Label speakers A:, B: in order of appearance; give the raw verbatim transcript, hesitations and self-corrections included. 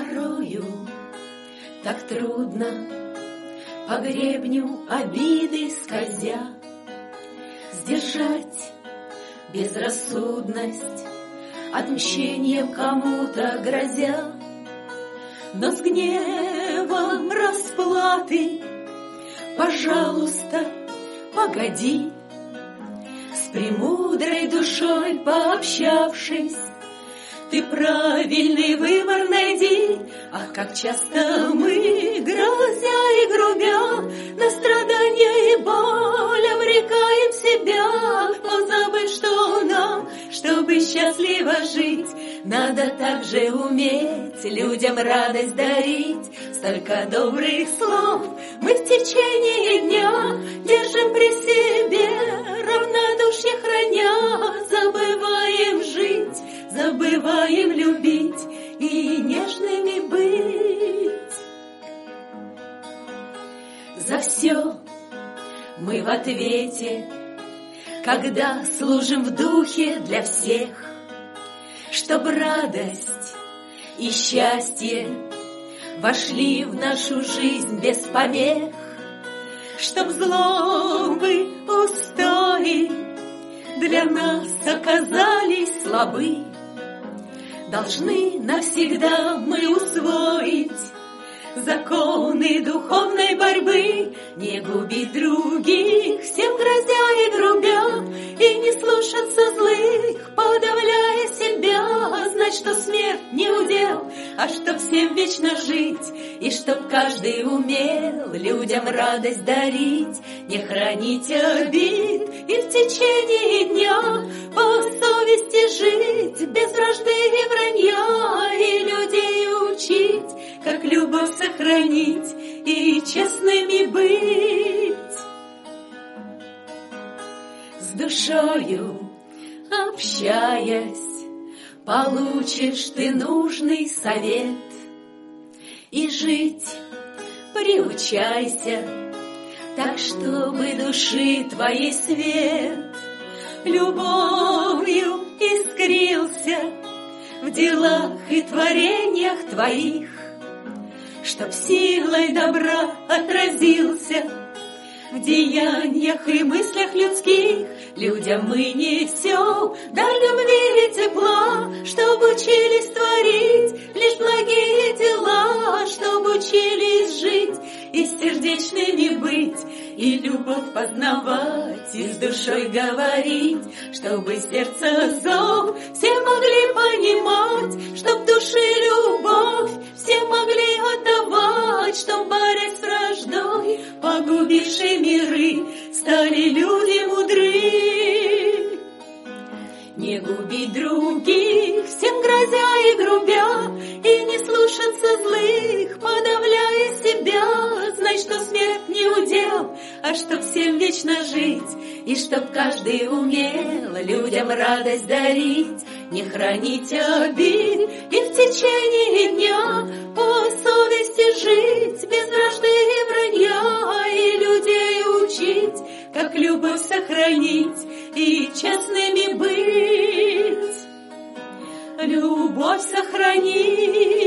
A: Порою так трудно по гребню обиды скользя сдержать безрассудность, отмщением кому-то грозя. Но с гневом расплаты, пожалуйста, погоди. С премудрой душой пообщавшись, ты правильный выбор найди. Ах, как часто мы, грозя и грубя, на страдания и боль обрекаем себя, позабыв, что нам, чтобы счастливо жить, надо также уметь людям радость дарить. Столько добрых слов мы в течение дня держим при себе, равнодушие храня, забываем жить, забываем любить и нежными быть. За все мы в ответе, когда служим в духе для всех, чтоб радость и счастье вошли в нашу жизнь без помех, чтоб злобы устои для нас оказались слабы. Должны навсегда мы усвоить законы духовной борьбы, не губить других, всем грозя и грубя, и не слушаться злых, подавляя себя, знать, что смерть не удел, а чтоб всем вечно жить, и чтоб каждый умел людям радость дарить, не хранить обид и в течение дня по совести жить, без вражды и вранья, и людей учить, как любовь сохранить и честными быть. С душою общаясь, получишь ты нужный совет, и жить приучайся так, чтобы души твоей свет любовью искрился в делах и творениях твоих, чтоб силой добра отразился в деяниях и мыслях людских. Людям мы несем дар любви и тепла, чтоб учились творить лишь благие дела, чтоб учились жить и сердечными быть, и любовь познавать, и с душой говорить, чтобы сердце зов все могли понимать, чтоб души любовь все могли отдавать, чтоб, борясь с враждой, погубившей миры, стали люди мудры. Не губить других, всем грозя и грубя, и не слушаться злых, подавляя себя, знать, что смерть не удел, а чтоб всем вечно жить, и чтоб каждый умел людям радость дарить, не хранить обид и в течение дня по совести жить, без вражды и вранья, и людей учить, как любовь сохранить и честными быть. Любовь сохранить